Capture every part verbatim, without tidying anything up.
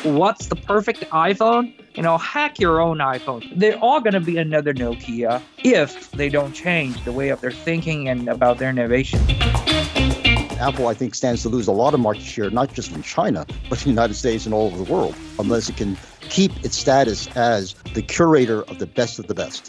what's the perfect iPhone? You know, hack your own iPhone. They're all going to be another Nokia if they don't change the way of their thinking and about their innovation. Apple, I think, stands to lose a lot of market share, not just in China, but in the United States and all over the world, unless it can keep its status as the curator of the best of the best.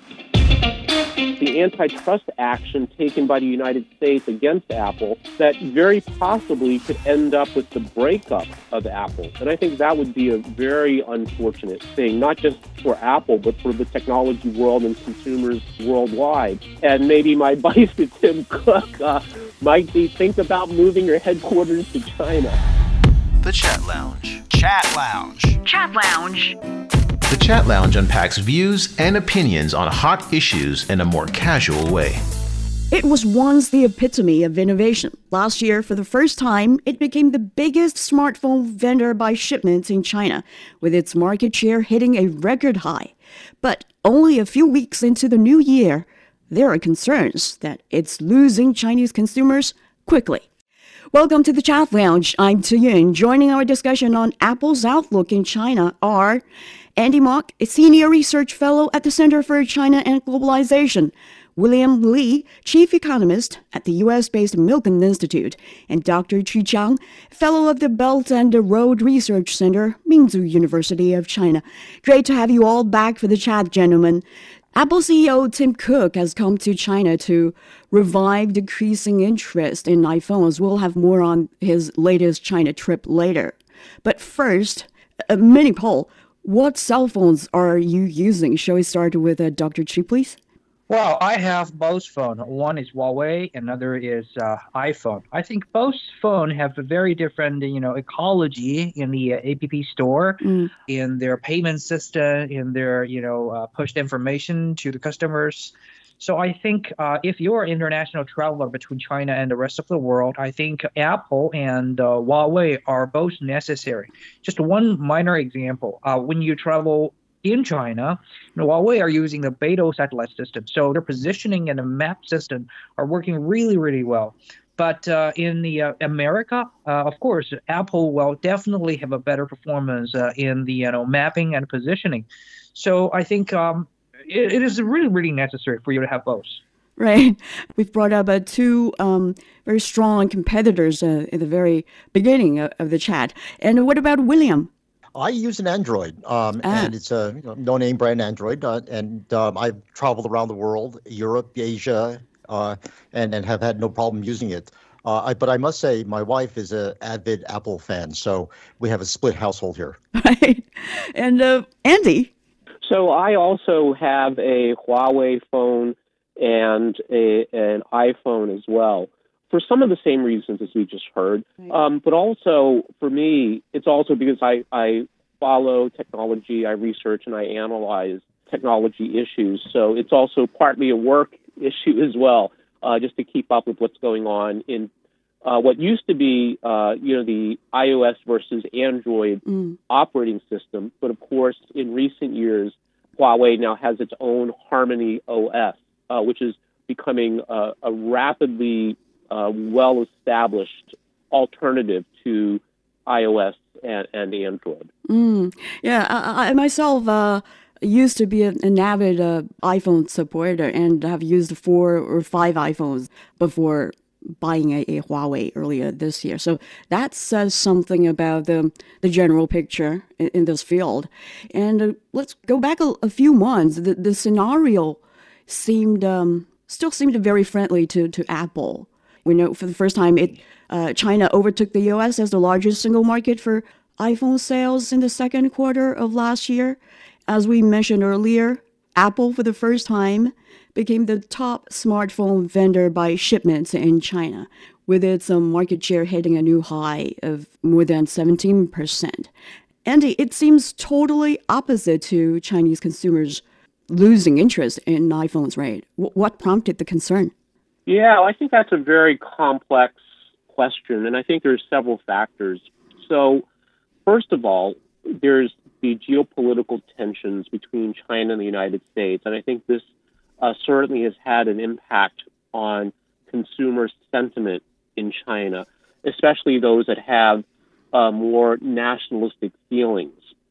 The antitrust action taken by the United States against Apple that very possibly could end up with the breakup of Apple. And I think that would be a very unfortunate thing, not just for Apple, but for the technology world and consumers worldwide. And maybe my advice to Tim Cook uh, might be think about moving your headquarters to China. The Chat Lounge. Chat Lounge. Chat Lounge. The Chat Lounge unpacks views and opinions on hot issues in a more casual way. It was once the epitome of innovation. Last year, for the first time, it became the biggest smartphone vendor by shipments in China, with its market share hitting a record high. But only a few weeks into the new year, there are concerns that it's losing Chinese consumers quickly. Welcome to the Chat Lounge. I'm Tu Yun. Joining our discussion on Apple's outlook in China are Andy Mok, a senior research fellow at the Center for China and Globalization, William Li, chief economist at the U S-based Milken Institute, and Doctor Qu Qiang, fellow of the Belt and Road Research Center, Minzu University of China. Great to have you all back for the chat, gentlemen. Apple C E O Tim Cook has come to China to revive decreasing interest in iPhones. We'll have more on his latest China trip later. But first, a mini poll. What cell phones are you using? Shall we start with uh, Doctor Qu, please? Well, I have both phones. One is Huawei, another is uh, iPhone. I think both phones have a very different, you know, ecology in the uh, App Store, mm. in their payment system, in their, you know, uh, pushed information to the customers. So I think uh, if you're an international traveler between China and the rest of the world, I think Apple and uh, Huawei are both necessary. Just one minor example. Uh, when you travel in China, you know, Huawei are using the Beidou satellite system. So their positioning and the map system are working really, really well. But uh, in the uh, America, uh, of course, Apple will definitely have a better performance uh, in the you know mapping and positioning. So I think um, it, it is really, really necessary for you to have both. Right. We've brought up uh, two um, very strong competitors uh, in the very beginning of, of the chat. And what about William? I use an Android, um, ah. and it's a you know, no-name brand Android, uh, and um, I've traveled around the world, Europe, Asia, uh, and, and have had no problem using it. Uh, I, but I must say, my wife is an avid Apple fan, so we have a split household here. Right. And uh, Andy? So I also have a Huawei phone and a, an iPhone as well, for some of the same reasons as we just heard. Right. Um, but also, for me, it's also because I, I follow technology, I research, and I analyze technology issues. So it's also partly a work issue as well, uh, just to keep up with what's going on in uh, what used to be, uh, you know, the iOS versus Android mm. operating system. But of course, in recent years, Huawei now has its own Harmony O S, uh, which is becoming uh, a rapidly uh, well-established alternative to iOS and, and Android. Mm. Yeah, I, I myself uh, used to be an, an avid uh, iPhone supporter and have used four or five iPhones before buying a, a Huawei earlier this year. So that says something about the, the general picture in, in this field. And uh, let's go back a, a few months. The, the scenario seemed um, still seemed very friendly to, to Apple. We know for the first time, it uh, China overtook the U S as the largest single market for iPhone sales in the second quarter of last year. As we mentioned earlier, Apple, for the first time, became the top smartphone vendor by shipments in China, with its um, market share hitting a new high of more than seventeen percent. Andy, it seems totally opposite to Chinese consumers losing interest in iPhones, right? W- what prompted the concern? Yeah, I think that's a very complex question, and I think there's several factors. So, first of all, there's the geopolitical tensions between China and the United States, and I think this uh, certainly has had an impact on consumer sentiment in China, especially those that have uh, more nationalistic feelings.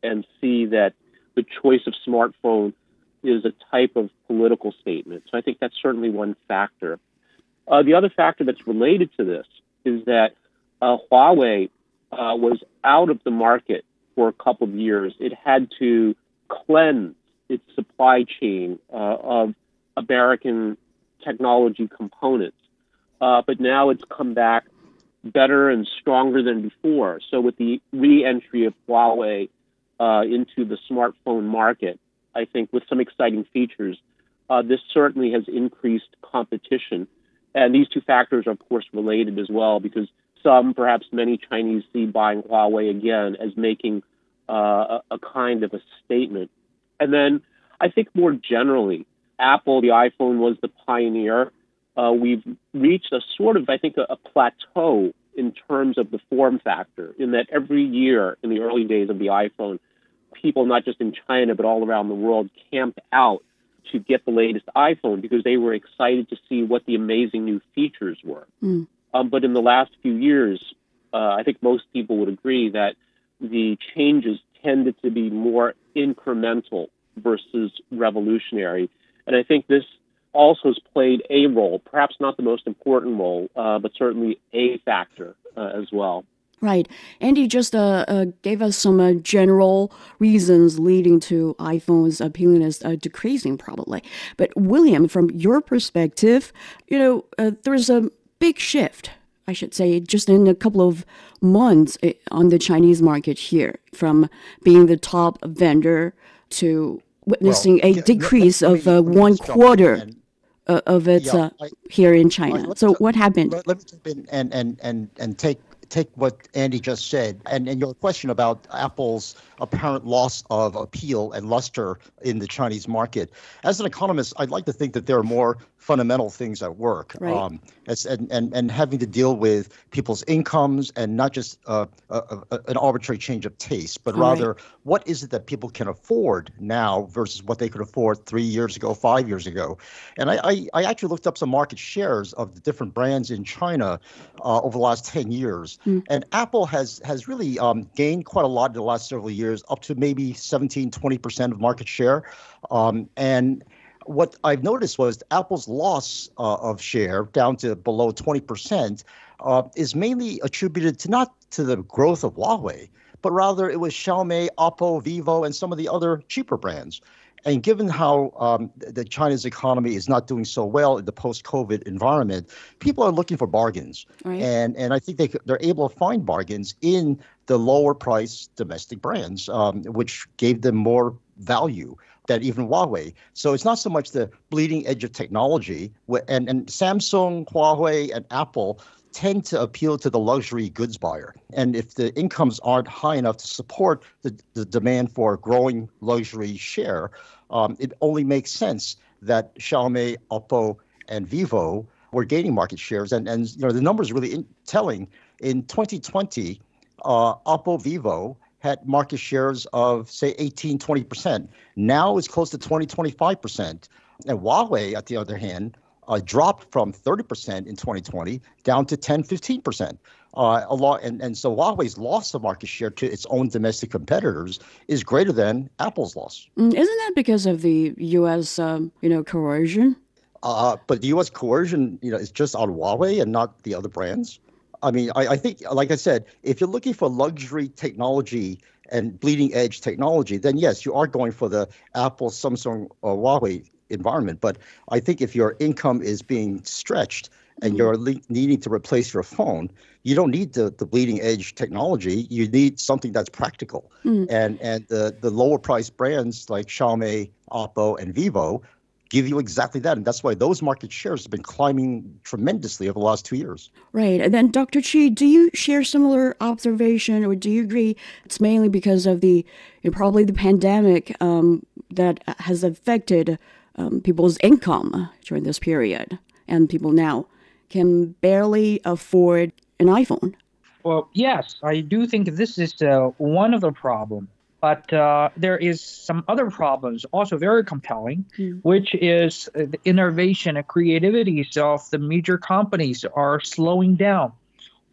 and see that the choice of smartphone is a type of political statement. So I think that's certainly one factor. Uh, the other factor that's related to this is that uh, Huawei uh, was out of the market for a couple of years. It had to cleanse its supply chain uh, of American technology components. Uh, but now it's come back better and stronger than before. So with the re-entry of Huawei uh, into the smartphone market, I think with some exciting features, uh, this certainly has increased competition. And these two factors are, of course, related as well, because some, perhaps many Chinese see buying Huawei again as making uh, a, a kind of a statement. And then I think more generally, Apple, the iPhone was the pioneer. Uh, we've reached a sort of, I think, a, a plateau in terms of the form factor, in that every year in the early days of the iPhone, people, not just in China, but all around the world, camped out to get the latest iPhone because they were excited to see what the amazing new features were. Mm. Um, but in the last few years, uh, I think most people would agree that the changes tended to be more incremental versus revolutionary. And I think this also has played a role, perhaps not the most important role, uh, but certainly a factor uh, as well. Right. Andy just uh, uh, gave us some uh, general reasons leading to iPhone's appealingness uh, decreasing, probably. But William, from your perspective, you know, uh, there's a big shift, I should say, just in a couple of months on the Chinese market here, from being the top vendor to witnessing well, a yeah, decrease let, let of uh, one quarter uh, of it yeah, uh, I, here in China. I, so t- what happened? Let, let me jump in and, and, and, and take take what Andy just said, and, and your question about Apple's apparent loss of appeal and luster in the Chinese market. As an economist, I'd like to think that there are more fundamental things at work, right. um, as, and, and, and having to deal with people's incomes and not just uh, a, a, an arbitrary change of taste, but All rather right. what is it that people can afford now versus what they could afford three years ago, five years ago. And I, I, I actually looked up some market shares of the different brands in China uh, over the last ten years. Mm. And Apple has has really um, gained quite a lot in the last several years, up to maybe seventeen, twenty percent of market share. Um, and what I've noticed was Apple's loss uh, of share down to below twenty percent uh, is mainly attributed to not to the growth of Huawei, but rather it was Xiaomi, Oppo, Vivo, and some of the other cheaper brands. And given how um, the China's economy is not doing so well in the post-COVID environment, people are looking for bargains. Right. And and I think they, they're able to find bargains in the lower-priced domestic brands, um, which gave them more value than even Huawei. So it's not so much the bleeding edge of technology. And, and Samsung, Huawei, and Apple tend to appeal to the luxury goods buyer. And if the incomes aren't high enough to support the, the demand for a growing luxury share, um, it only makes sense that Xiaomi, Oppo, and Vivo were gaining market shares. And, and you know, the numbers are really in, telling. In twenty twenty, uh, Oppo, Vivo had market shares of, say, eighteen, twenty percent. Now it's close to twenty, twenty-five percent. And Huawei, on the other hand, Uh, dropped from thirty percent in twenty twenty down to ten, fifteen percent. Uh, a lot, and, and so Huawei's loss of market share to its own domestic competitors is greater than Apple's loss. Mm, isn't that because of the U S, um, you know, coercion? Uh, but the U S coercion, you know, is just on Huawei and not the other brands. I mean, I, I think, like I said, if you're looking for luxury technology and bleeding edge technology, then yes, you are going for the Apple, Samsung, or Huawei environment. But I think if your income is being stretched and mm-hmm. you're le- needing to replace your phone, you don't need the, the bleeding edge technology. You need something that's practical. Mm-hmm. And and the, the lower priced brands like Xiaomi, Oppo, and Vivo give you exactly that. And that's why those market shares have been climbing tremendously over the last two years. Right. And then Doctor Chi, do you share similar observation, or do you agree it's mainly because of the, you know, probably the pandemic um, that has affected Um, people's income during this period, and people now can barely afford an iPhone? Well, yes, I do think this is uh, one of the problems. But uh, there is some other problems also very compelling, mm. which is uh, the innovation and creativity of the major companies are slowing down.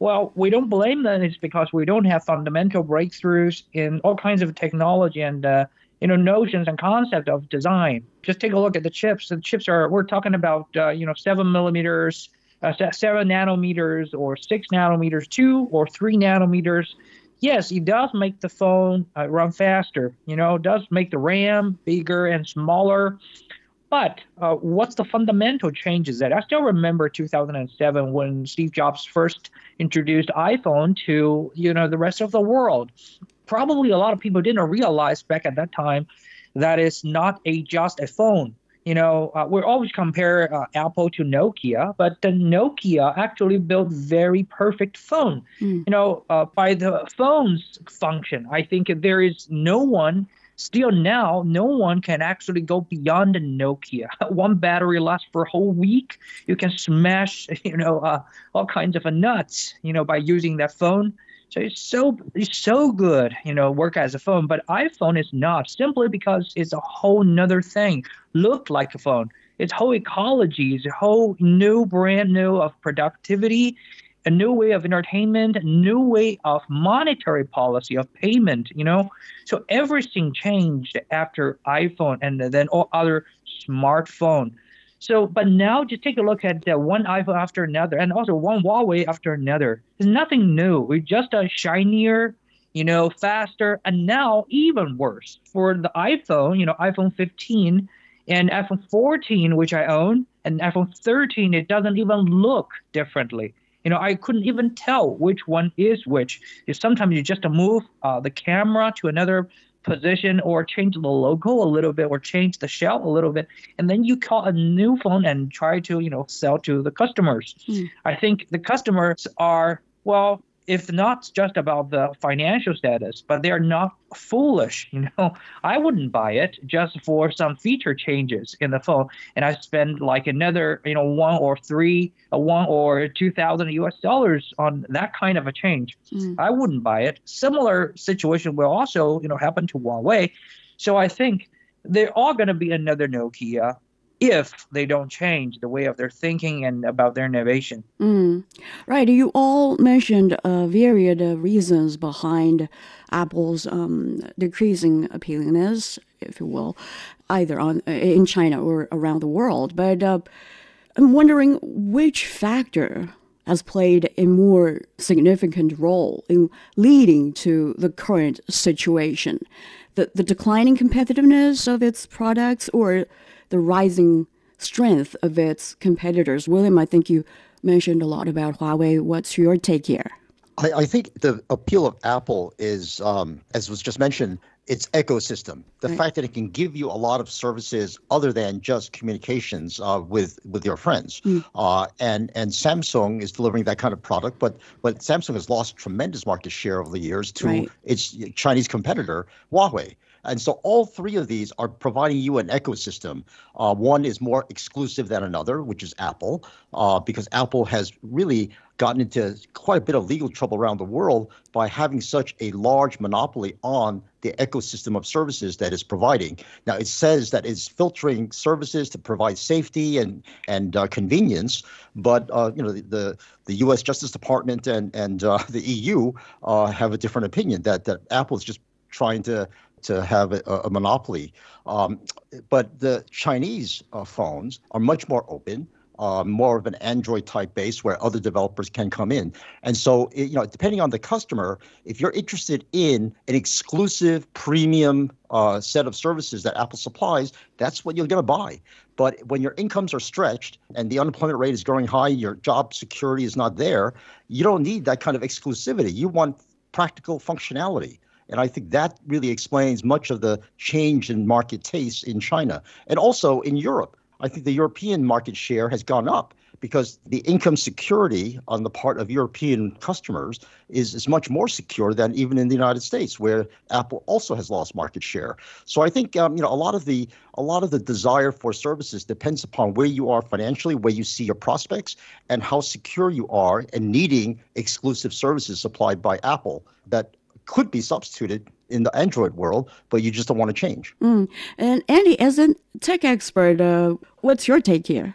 Well, we don't blame them. It's because we don't have fundamental breakthroughs in all kinds of technology and uh, you know notions and concept of design. Just take a look at the chips. The chips are we're talking about uh, you know seven millimeters, uh, seven nanometers, or six nanometers, two or three nanometers. Yes, it does make the phone uh, run faster. You know, it does make the RAM bigger and smaller. But uh, what's the fundamental changes that I still remember two thousand seven when Steve Jobs first introduced iPhone to, you know, the rest of the world. Probably a lot of people didn't realize back at that time that it's not a just a phone. You know, uh, we always compare uh, Apple to Nokia, but the Nokia actually built very perfect phone. Mm. You know, uh, by the phone's function, I think there is no one Still now, no one can actually go beyond the Nokia. One battery lasts for a whole week. You can smash, you know, uh, all kinds of nuts, you know, by using that phone. So it's so it's so good, you know, work as a phone. But iPhone is not, simply because it's a whole nother thing. Looked like a phone. Its whole ecology is a whole new, brand new of productivity, a new way of entertainment, a new way of monetary policy, of payment, you know. So everything changed after iPhone and then all other smartphone. So, but now just take a look at uh, one iPhone after another, and also one Huawei after another. There's nothing new. We're just a shinier, you know, faster, and now even worse. For the iPhone, you know, iPhone fifteen and iPhone fourteen, which I own, and iPhone thirteen, it doesn't even look differently. You know, I couldn't even tell which one is which. If sometimes you just move uh, the camera to another position or change the logo a little bit or change the shell a little bit, and then you call a new phone and try to, you know, sell to the customers. Mm. I think the customers are, well, if not just about the financial status, but they're not foolish. You know, I wouldn't buy it just for some feature changes in the phone, and I spend like another, you know, one or three, uh, one or two thousand U S dollars on that kind of a change. Mm. I wouldn't buy it. Similar situation will also, you know, happen to Huawei. So I think they're all going to be another Nokia if they don't change the way of their thinking and about their innovation. Mm. Right. You all mentioned uh, varied uh, reasons behind Apple's um, decreasing appealingness, if you will, either on in China or around the world. But uh, I'm wondering which factor has played a more significant role in leading to the current situation. The, the declining competitiveness of its products, or the rising strength of its competitors. William, I think you mentioned a lot about Huawei. What's your take here? I, I think the appeal of Apple is, um, as was just mentioned, its ecosystem. The right. fact that it can give you a lot of services other than just communications uh, with with your friends. Mm. Uh, and and Samsung is delivering that kind of product, but but Samsung has lost tremendous market share over the years to right. its Chinese competitor, Huawei. And so all three of these are providing you an ecosystem. Uh, one is more exclusive than another, which is Apple, uh, because Apple has really gotten into quite a bit of legal trouble around the world by having such a large monopoly on the ecosystem of services that it's providing. Now, it says that it's filtering services to provide safety and and uh, convenience, but uh, you know the, the the U S Justice Department and and uh, the E U uh, have a different opinion that that Apple is just trying to to have a, a monopoly. Um, but the Chinese uh, phones are much more open, uh, more of an Android type base where other developers can come in. And so, it, you know, depending on the customer, if you're interested in an exclusive premium uh, set of services that Apple supplies, that's what you're going to buy. But when your incomes are stretched and the unemployment rate is growing high, your job security is not there, you don't need that kind of exclusivity. You want practical functionality. And I think that really explains much of the change in market taste in China. And also in Europe, I think the European market share has gone up because the income security on the part of European customers is, is much more secure than even in the United States, where Apple also has lost market share. So I think um, you know a lot of the a lot of the desire for services depends upon where you are financially, where you see your prospects, and how secure you are in needing exclusive services supplied by Apple that could be substituted in the Android world, but you just don't want to change. Mm. And Andy, as a tech expert, uh, what's your take here?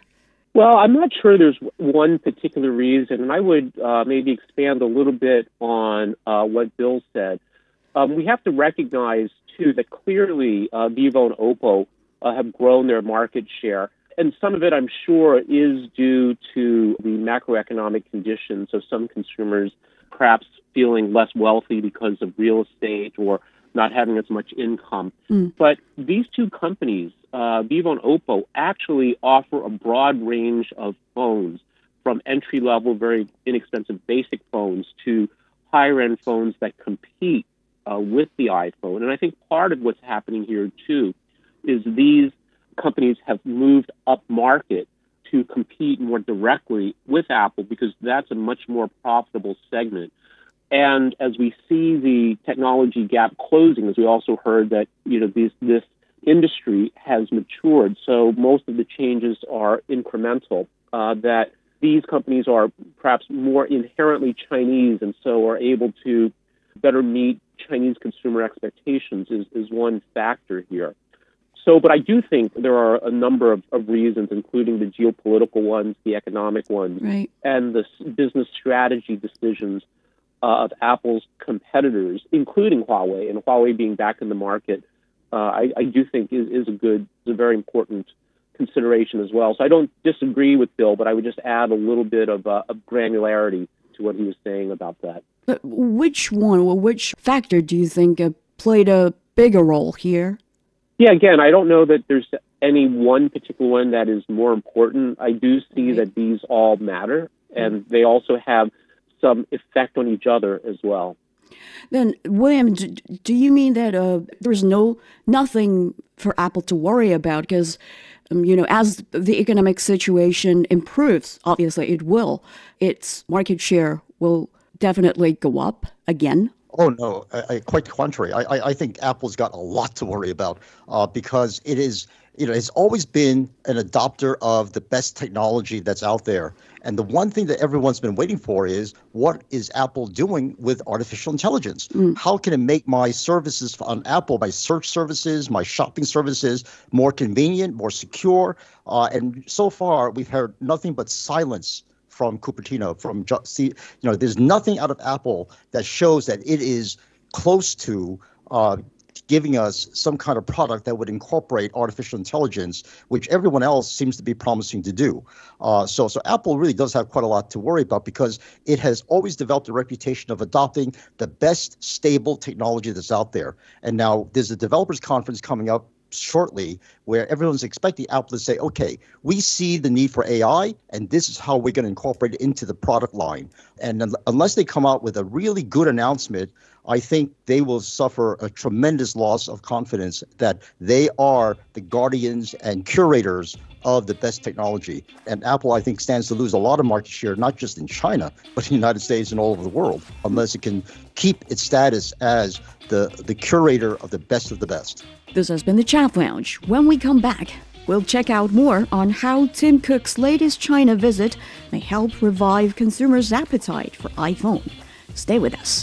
Well, I'm not sure there's one particular reason, and I would uh, maybe expand a little bit on uh, what Bill said. Um, we have to recognize, too, that clearly uh, Vivo and Oppo uh, have grown their market share. And some of it, I'm sure, is due to the macroeconomic conditions of some consumers perhaps feeling less wealthy because of real estate or not having as much income. Mm. But these two companies, uh, Vivo and Oppo, actually offer a broad range of phones, from entry-level, very inexpensive basic phones to higher-end phones that compete uh, with the iPhone. And I think part of what's happening here, too, is these companies have moved up market to compete more directly with Apple because that's a much more profitable segment. And as we see the technology gap closing, as we also heard that, you know, this, this industry has matured, so most of the changes are incremental, uh, that these companies are perhaps more inherently Chinese and so are able to better meet Chinese consumer expectations is, is one factor here. So, but I do think there are a number of, of reasons, including the geopolitical ones, the economic ones, right, and the business strategy decisions uh, of Apple's competitors, including Huawei, and Huawei being back in the market, uh, I, I do think is, is a good, is a very important consideration as well. So I don't disagree with Bill, but I would just add a little bit of, uh, of granularity to what he was saying about that. But which one or which factor do you think uh, played a bigger role here? Yeah, again, I don't know that there's any one particular one that is more important. I do see that these all matter, and they also have some effect on each other as well. Then, William, do you mean that uh, there's no nothing for Apple to worry about? Because, um, you know, as the economic situation improves, obviously it will, its market share will definitely go up again. Oh, no, I, I, quite the contrary. I, I, I think Apple's got a lot to worry about uh, because it is, you know, it's always been an adopter of the best technology that's out there. And the one thing that everyone's been waiting for is, what is Apple doing with artificial intelligence? Mm. How can it make my services on Apple, my search services, my shopping services, more convenient, more secure? Uh, and so far, we've heard nothing but silence from Cupertino, from see, you know, there's nothing out of Apple that shows that it is close to uh, giving us some kind of product that would incorporate artificial intelligence, which everyone else seems to be promising to do. Uh, so, so Apple really does have quite a lot to worry about because it has always developed a reputation of adopting the best stable technology that's out there. And now there's a developers conference coming up shortly where everyone's expecting Apple to say, okay, we see the need for A I, and this is how we're going to incorporate it into the product line. And un- unless they come out with a really good announcement, I think they will suffer a tremendous loss of confidence that they are the guardians and curators of the best technology. And Apple, I think, stands to lose a lot of market share, not just in China, but in the United States and all over the world, unless it can keep its status as the, the curator of the best of the best. This has been the Chat Lounge. When we come back, we'll check out more on how Tim Cook's latest China visit may help revive consumers' appetite for iPhone. Stay with us.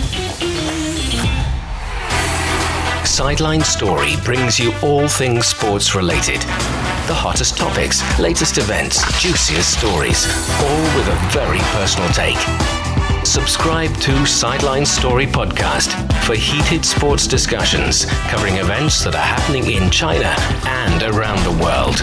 Sideline Story brings you all things sports related. The hottest topics, latest events, juiciest stories, all with a very personal take. Subscribe to Sideline Story Podcast for heated sports discussions covering events that are happening in China and around the world.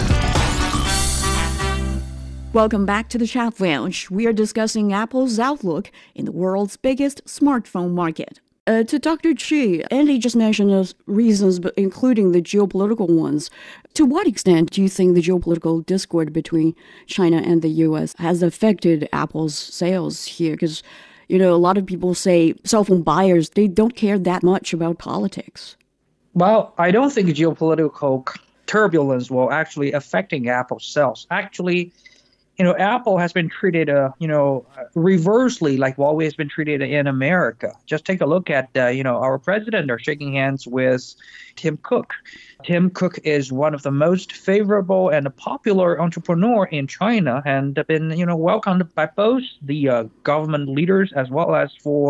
Welcome back to the Chat Lounge. We are discussing Apple's outlook in the world's biggest smartphone market. Uh, to Doctor Chi, Andy just mentioned those reasons, but including the geopolitical ones. To what extent do you think the geopolitical discord between China and the U S has affected Apple's sales here? Because, you know, a lot of people say cell phone buyers, they don't care that much about politics. Well, I don't think geopolitical turbulence will actually affecting Apple's sales. Actually, you know, Apple has been treated, uh, you know, reversely like Huawei has been treated in America. Just take a look at, uh, you know, our president are shaking hands with Tim Cook. Tim Cook is one of the most favorable and popular entrepreneur in China and been, you know, welcomed by both the uh, government leaders as well as for,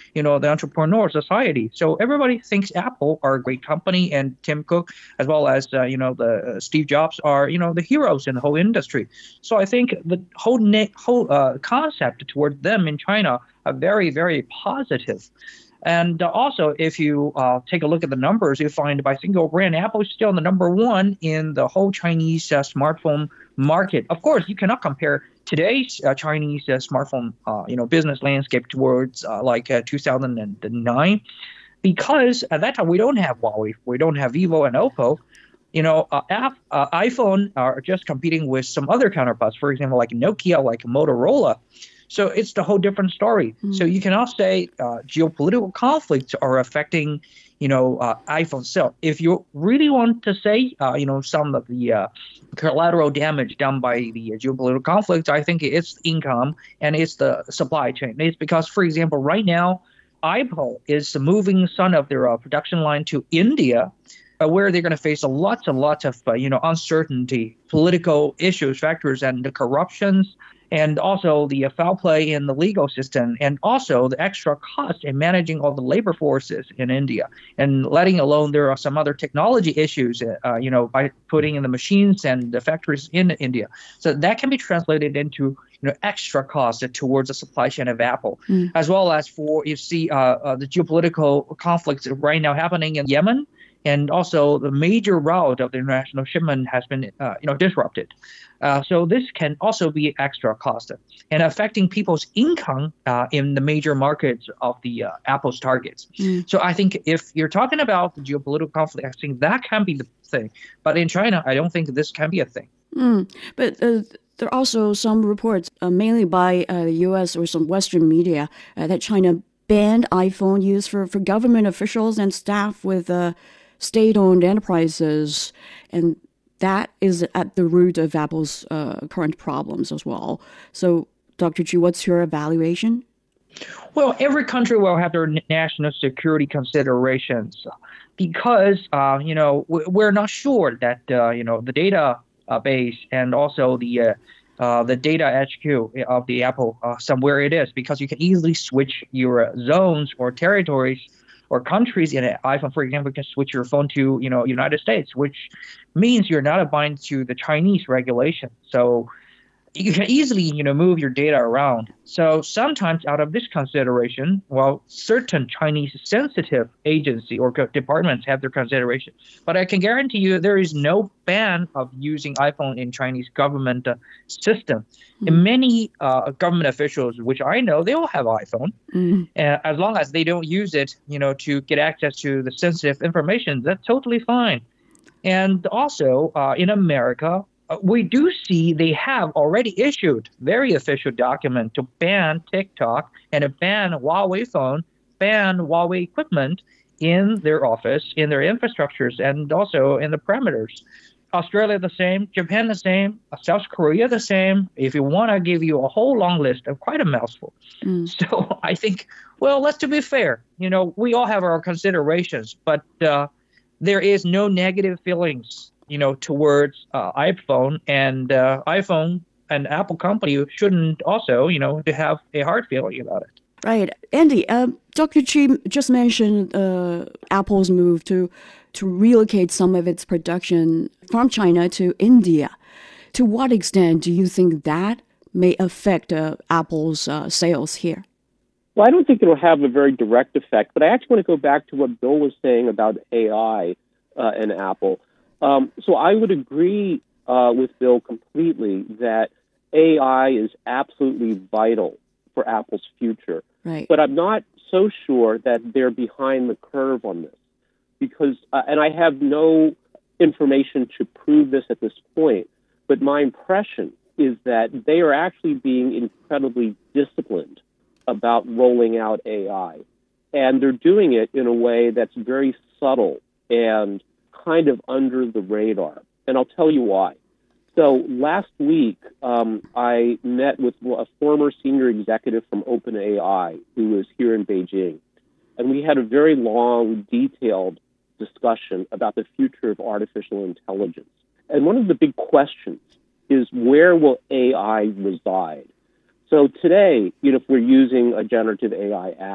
you know, the entrepreneur society. So everybody thinks Apple are a great company, and Tim Cook, as well as, uh, you know, the uh, Steve Jobs are, you know, the heroes in the whole industry. So I think the whole, na- whole uh, concept toward them in China are very, very positive. And uh, also, if you uh, take a look at the numbers, you find by single brand, Apple is still the number one in the whole Chinese uh, smartphone market. Of course, you cannot compare today's uh, Chinese uh, smartphone, uh, you know, business landscape towards uh, like uh, two thousand nine, because at that time we don't have Huawei, we don't have Vivo and Oppo. You know, uh, app, uh, iPhone are just competing with some other counterparts, for example, like Nokia, like Motorola. So it's the whole different story. Mm. So you cannot say uh, geopolitical conflicts are affecting, you know, uh, iPhone sale. If you really want to say, uh, you know, some of the uh, collateral damage done by the geopolitical conflicts, I think it's income and it's the supply chain. It's because, for example, right now, Apple is moving some of their uh, production line to India, uh, where they're going to face lots and lots of, uh, you know, uncertainty, political issues, factors, and the corruptions, and also the foul play in the legal system, and also the extra cost in managing all the labor forces in India, and letting alone there are some other technology issues, uh, you know, by putting in the machines and the factories in India. So that can be translated into, you know, extra cost towards the supply chain of Apple, mm. as well as for, you see, uh, uh, the geopolitical conflicts right now happening in Yemen. And also the major route of the international shipment has been, uh, you know, disrupted. Uh, so this can also be extra cost and affecting people's income uh, in the major markets of the uh, Apple's targets. Mm. So I think if you're talking about the geopolitical conflict, I think that can be the thing. But in China, I don't think this can be a thing. Mm. But uh, there are also some reports, uh, mainly by uh, the U S or some Western media, uh, that China banned iPhone use for, for government officials and staff with uh, state-owned enterprises, and that is at the root of Apple's uh, current problems as well. So, Doctor Chu, what's your evaluation? Well, every country will have their national security considerations because, uh, you know, we're not sure that, uh, you know, the data uh, base and also the uh, uh, the data H Q of the Apple, uh, somewhere it is, because you can easily switch your zones or territories or countries in an iPhone. For example, you can switch your phone to, you know, United States, which means you're not bound to the Chinese regulation. So you can easily, you know, move your data around. So sometimes out of this consideration, well, certain Chinese sensitive agency or departments have their consideration. But I can guarantee you there is no ban of using iPhone in Chinese government uh, system. Mm. And many uh, government officials, which I know, they all have iPhone. Mm. Uh, as long as they don't use it, you know, to get access to the sensitive information, that's totally fine. And also uh, in America, we do see they have already issued very official document to ban TikTok and to ban Huawei phone, ban Huawei equipment in their office, in their infrastructures, and also in the parameters. Australia the same, Japan the same, South Korea the same. If you want, I give you a whole long list of quite a mouthful. Mm. So I think, well, let's to be fair, you know, we all have our considerations, but uh, there is no negative feelings, you know, towards uh, iPhone, and uh, iPhone and Apple company shouldn't also, you know, to have a hard feeling about it. Right. Andy, uh, Doctor Chi just mentioned uh, Apple's move to to relocate some of its production from China to India. To what extent do you think that may affect uh, Apple's uh, sales here? Well, I don't think it'll have a very direct effect, but I actually want to go back to what Bill was saying about A I uh, and Apple. Um, so I would agree uh, with Bill completely that A I is absolutely vital for Apple's future. Right. But I'm not so sure that they're behind the curve on this, because, uh, and I have no information to prove this at this point, but my impression is that they are actually being incredibly disciplined about rolling out A I. And they're doing it in a way that's very subtle and kind of under the radar. And I'll tell you why. So last week, um, I met with a former senior executive from OpenAI who was here in Beijing. And we had a very long, detailed discussion about the future of artificial intelligence. And one of the big questions is, where will A I reside? So today, you know, if we're using a generative A I app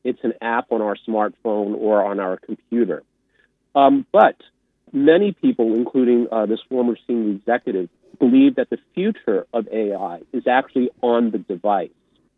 it's an app on our smartphone or on our computer. Um, but many people, including uh, this former senior executive, believe that the future of A I is actually on the device.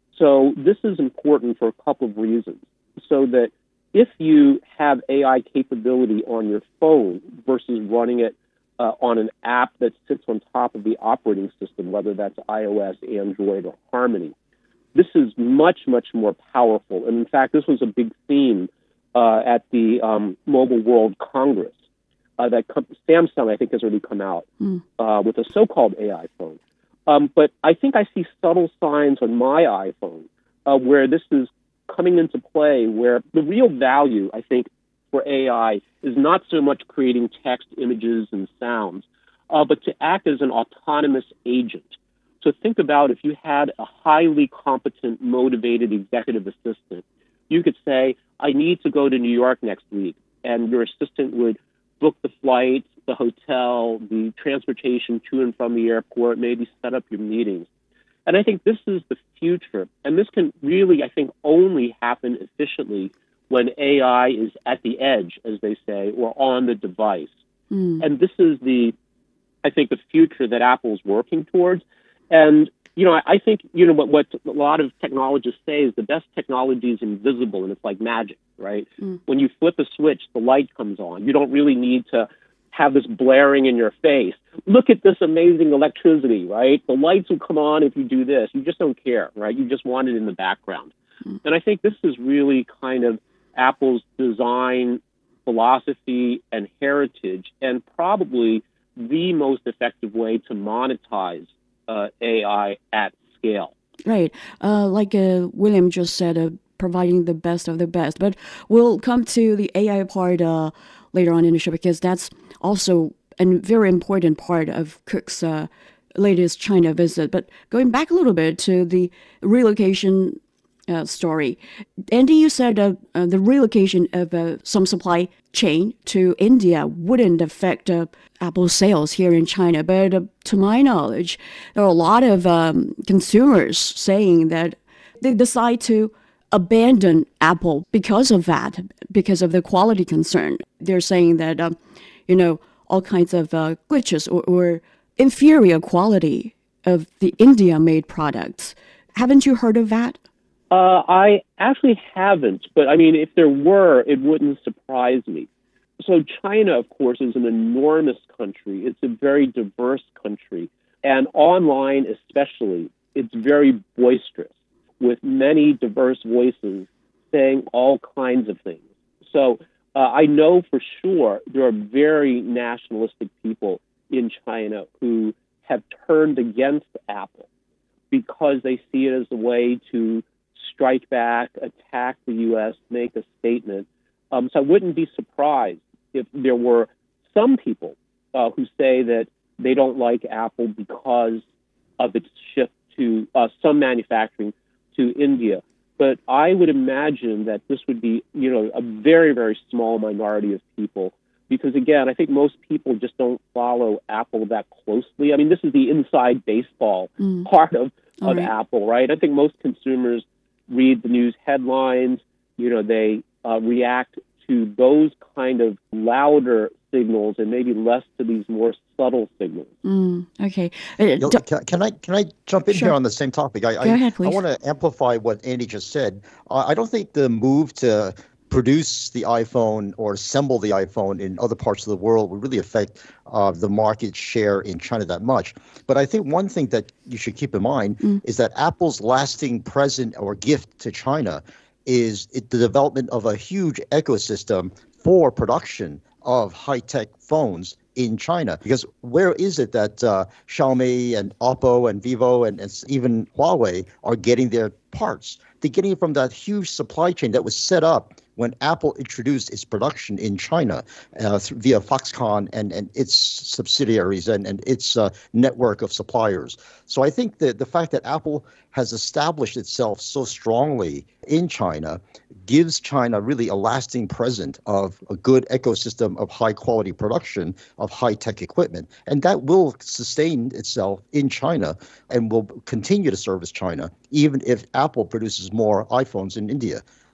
So this is important for a couple of reasons. So that if you have A I capability on your phone versus running it uh, on an app that sits on top of the operating system, whether that's iOS, Android, or Harmony, this is much, much more powerful. And in fact, this was a big theme uh, at the um, Mobile World Congress. Uh, that com- Samsung, I think, has already come out mm. uh, with a so-called A I phone. Um, but I think I see subtle signs on my iPhone uh, where this is coming into play, where the real value, I think, for A I is not so much creating text, images, and sounds, uh, but to act as an autonomous agent. So think about if you had a highly competent, motivated executive assistant. You could say, I need to go to New York next week, and your assistant would book the flights, the hotel, the transportation to and from the airport, maybe set up your meetings. And I think this is the future. And this can really, I think, only happen efficiently when A I is at the edge, as they say, or on the device. Mm. And this is the, I think, the future that Apple's working towards. And, you know, I, I think, you know, what, what a lot of technologists say is the best technology is invisible, and it's like magic, right? Mm. When you flip a switch, the light comes on. You don't really need to have this blaring in your face. Look at this amazing electricity, right? The lights will come on if you do this. You just don't care, right? You just want it in the background. Mm. And I think this is really kind of Apple's design philosophy and heritage, and probably the most effective way to monetize uh, A I at scale. Right. Uh, like uh, William just said, uh, providing the best of the best. But we'll come to the A I part uh, later on in the show, because that's also a very important part of Cook's uh, latest China visit. But going back a little bit to the relocation uh, story, Andy, you said uh, uh, the relocation of uh, some supply chain to India wouldn't affect uh, Apple's sales here in China. But uh, to my knowledge, there are a lot of um, consumers saying that they decide to abandon Apple because of that, because of the quality concern. They're saying that, um, you know, all kinds of uh, glitches or, or inferior quality of the India-made products. Haven't you heard of that? Uh, I actually haven't, but I mean, if there were, it wouldn't surprise me. So China, of course, is an enormous country. It's a very diverse country. And online especially, it's very boisterous, with many diverse voices saying all kinds of things. So uh, I know for sure there are very nationalistic people in China who have turned against Apple because they see it as a way to strike back, attack the U S, make a statement. Um, so I wouldn't be surprised if there were some people uh, who say that they don't like Apple because of its shift to uh, some manufacturing to India. But I would imagine that this would be, you know, a very, very small minority of people, because again, I think most people just don't follow Apple that closely. I mean, this is the inside baseball mm. part of, of right. Apple, right? I think most consumers read the news headlines, you know, they uh, react to those kind of louder signals and maybe less to these more subtle signals. Mm, okay. Uh, do, can, can I can I jump in sure. here on the same topic? I, Go I, ahead, please. I want to amplify what Andy just said. Uh, I don't think the move to produce the iPhone or assemble the iPhone in other parts of the world would really affect uh, the market share in China that much. But I think one thing that you should keep in mind mm. is that Apple's lasting present or gift to China is it, the development of a huge ecosystem for production of high-tech phones in China. Because where is it that uh, Xiaomi and Oppo and Vivo and, and even Huawei are getting their parts? They're getting it from that huge supply chain that was set up when Apple introduced its production in China uh, th- via Foxconn and, and its subsidiaries and, and its uh, network of suppliers. So I think that the fact that Apple has established itself so strongly in China gives China really a lasting present of a good ecosystem of high-quality production of high-tech equipment. And that will sustain itself in China and will continue to service China, even if Apple produces more iPhones in India.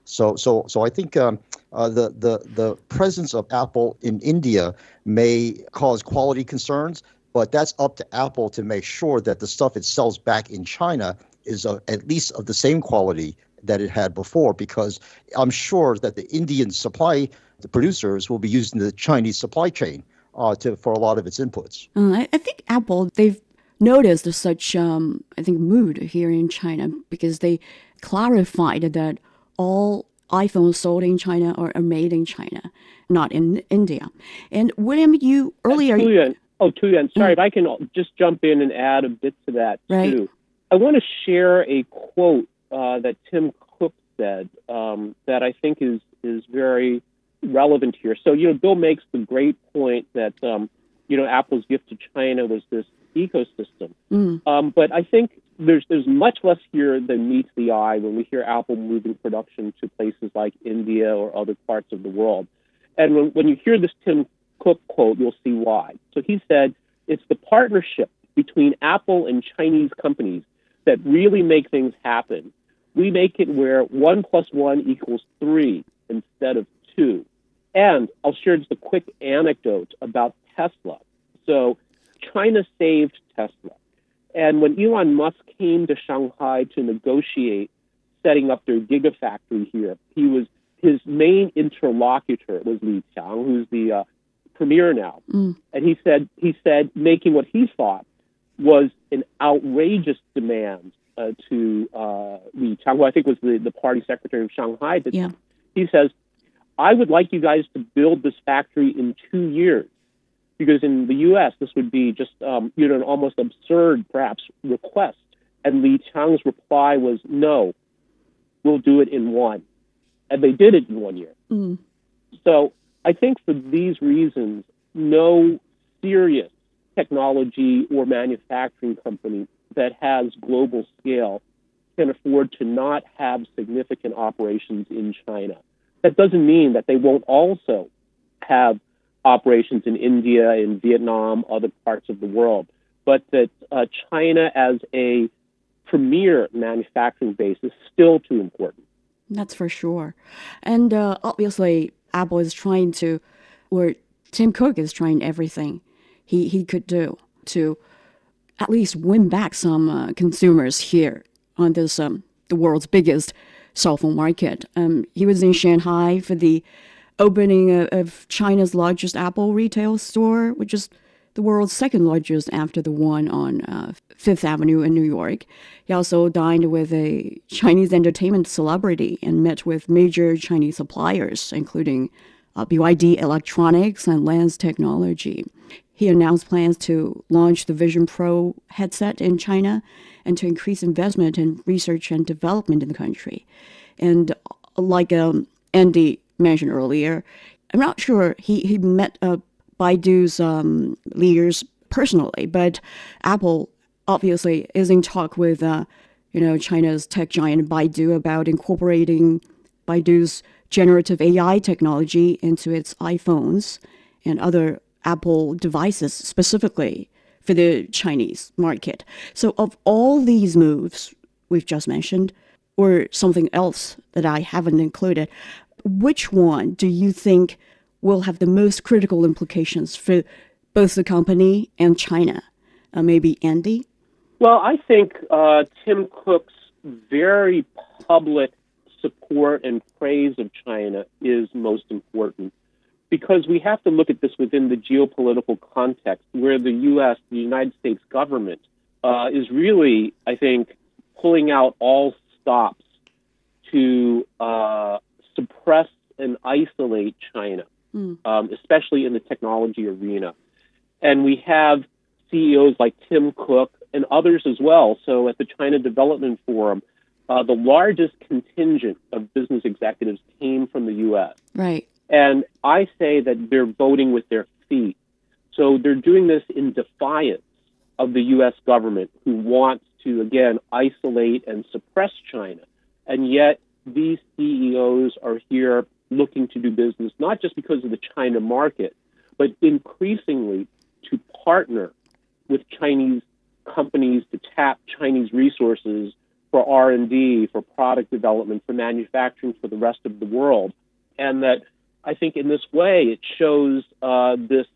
So, so, so I think um, uh, the the the presence of Apple in India may cause quality concerns, but that's up to Apple to make sure that the stuff it sells back in China is uh, at least of the same quality that it had before, because I'm sure that the Indian supply, the producers will be using the Chinese supply chain uh, to for a lot of its inputs. Uh, I, I think Apple, they've noticed such, um, I think, mood here in China because they clarified that all iPhones sold in China are, are made in China, not in India. And William, you earlier... Uh, Tuyan, oh, Tuyan, sorry, mm. if I can just jump in and add a bit to that, right. too. I want to share a quote uh, that Tim Cook said um, that I think is, is very relevant here. So, you know, Bill makes the great point that, um, you know, Apple's gift to China was this ecosystem. Mm. Um, but I think there's there's much less here than meets the eye when we hear Apple moving production to places like India or other parts of the world. And when, when you hear this Tim Cook quote, you'll see why. So he said, it's the partnership between Apple and Chinese companies that really make things happen. We make it where one plus one equals three instead of two. And I'll share just a quick anecdote about Tesla. So China saved Tesla. And when Elon Musk came to Shanghai to negotiate setting up their gigafactory here, he was his main interlocutor was Li Qiang, who's the uh, premier now. Mm. And he said he said making what he thought was an outrageous demand uh, to uh, Li Qiang, who I think was the, the party secretary of Shanghai. That yeah. He says, I would like you guys to build this factory in two years. Because in the U S, this would be just, um, you know, an almost absurd, perhaps, request. And Li Qiang's reply was, no, we'll do it in one. And they did it in one year. Mm. So I think for these reasons, no serious technology or manufacturing company that has global scale can afford to not have significant operations in China. That doesn't mean that they won't also have operations in India, in Vietnam, other parts of the world, but that uh, China as a premier manufacturing base is still too important. That's for sure. And uh, obviously, Apple is trying to, or Tim Cook is trying everything he, he could do to at least win back some uh, consumers here on this, um, the world's biggest cell phone market. Um, he was in Shanghai for the opening of China's largest Apple retail store, which is the world's second largest after the one on uh, Fifth Avenue in New York. He also dined with a Chinese entertainment celebrity and met with major Chinese suppliers, including uh, B Y D Electronics and Lens Technology. He announced plans to launch the Vision Pro headset in China and to increase investment in research and development in the country. And like um, Andy mentioned earlier, I'm not sure he, he met uh, Baidu's um, leaders personally, but Apple obviously is in talk with uh, you know China's tech giant Baidu about incorporating Baidu's generative A I technology into its iPhones and other Apple devices specifically for the Chinese market. So of all these moves we've just mentioned, or something else that I haven't included, which one do you think will have the most critical implications for both the company and China? Uh, maybe Andy? Well, I think uh, Tim Cook's very public support and praise of China is most important, because we have to look at this within the geopolitical context where the U S, the United States government, uh, is really, I think, pulling out all stops to uh, suppress and isolate China, mm. um, especially in the technology arena. And we have C E Os like Tim Cook and others as well. So at the China Development Forum, uh, the largest contingent of business executives came from the U S. Right. And I say that they're voting with their feet. So they're doing this in defiance of the U S government, who wants to, again, isolate and suppress China. And yet these C E Os are here looking to do business, not just because of the China market, but increasingly to partner with Chinese companies to tap Chinese resources for for R and D, for product development, for manufacturing for the rest of the world. And that I think in this way it shows uh, this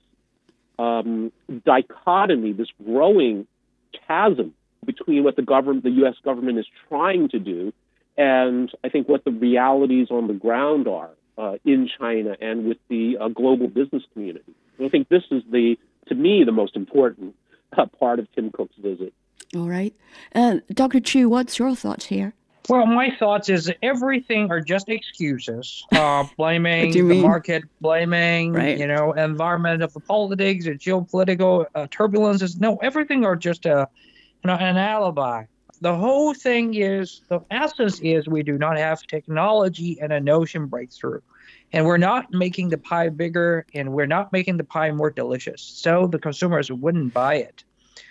um, dichotomy, this growing chasm between what the government, the U S government is trying to do, and I think what the realities on the ground are uh, in China and with the uh, global business community. And I think this is the, to me, the most important uh, part of Tim Cook's visit. All right. Uh, Doctor Chu, what's your thoughts here? Well, my thoughts is everything are just excuses. Uh, blaming the mean? market, blaming, right. you know, environmental politics or geopolitical uh, turbulences. No, everything are just a, you know, an alibi. The whole thing is, the essence is we do not have technology and an ocean breakthrough. And we're not making the pie bigger, and we're not making the pie more delicious. So the consumers wouldn't buy it.